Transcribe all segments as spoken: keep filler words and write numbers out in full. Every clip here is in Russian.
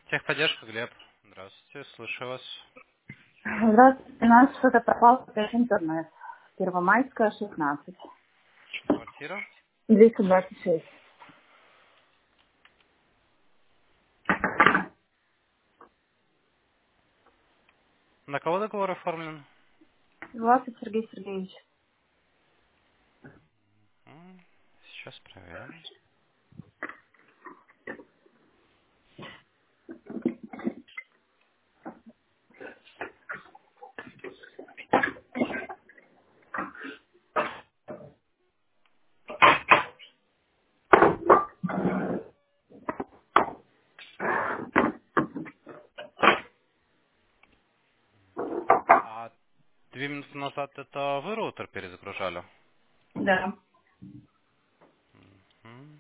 Техподдержка, Глеб. Здравствуйте, слушаю вас. Здравствуйте, у нас что-то пропал опять интернет. Первомайская, шестнадцать. Квартира. двести двадцать шесть. На кого договор оформлен? Власов Сергей Сергеевич. М, Сейчас проверим. А две минуты назад это вы роутер перезагружали? Да. М,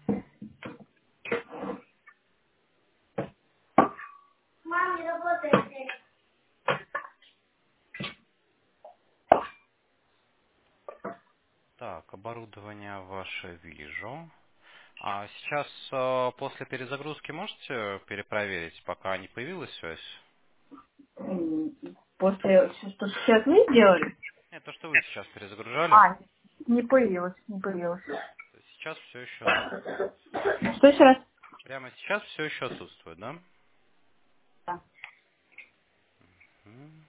Мам, не работает. Так, оборудование ваше вижу. А сейчас э, после перезагрузки можете перепроверить, пока не появилась связь? М, После, что сейчас вы сделали? Нет, то, что вы сейчас перезагружали, А, не появилось, не появилось. то сейчас все еще... Что еще раз? Прямо сейчас все еще отсутствует, да? Да. М.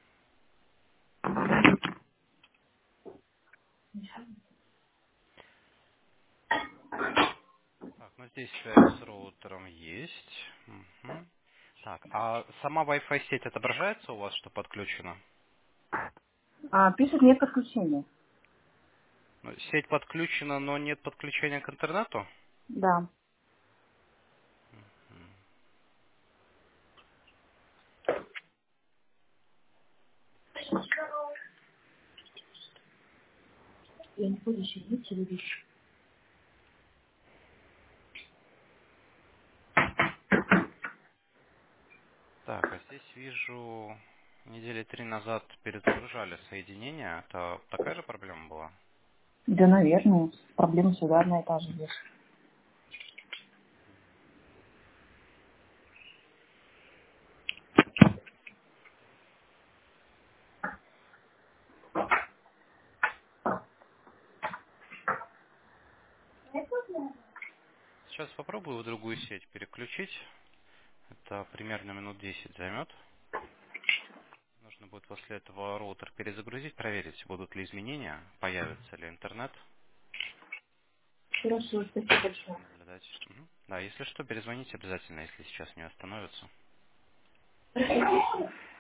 Так, ну здесь связь с роутером есть. Мгм. Так, а сама Wi-Fi сеть отображается у вас, что подключена? А, пишет нет подключения. Ну, сеть подключена, но нет подключения к интернету? Да. М. Я не буду еще видеть телевизор. Так, а здесь вижу, недели три назад перезагружали соединение. Это такая же проблема была? Да, наверное. Проблема всегда одна и та же есть. Сейчас попробую в другую сеть переключить. Это примерно минут десять займет. Нужно будет после этого роутер перезагрузить, проверить, будут ли изменения, появится ли интернет. Хорошо, спасибо большое. Наблюдать. Мгм. Да, если что, перезвоните обязательно, если сейчас не остановится.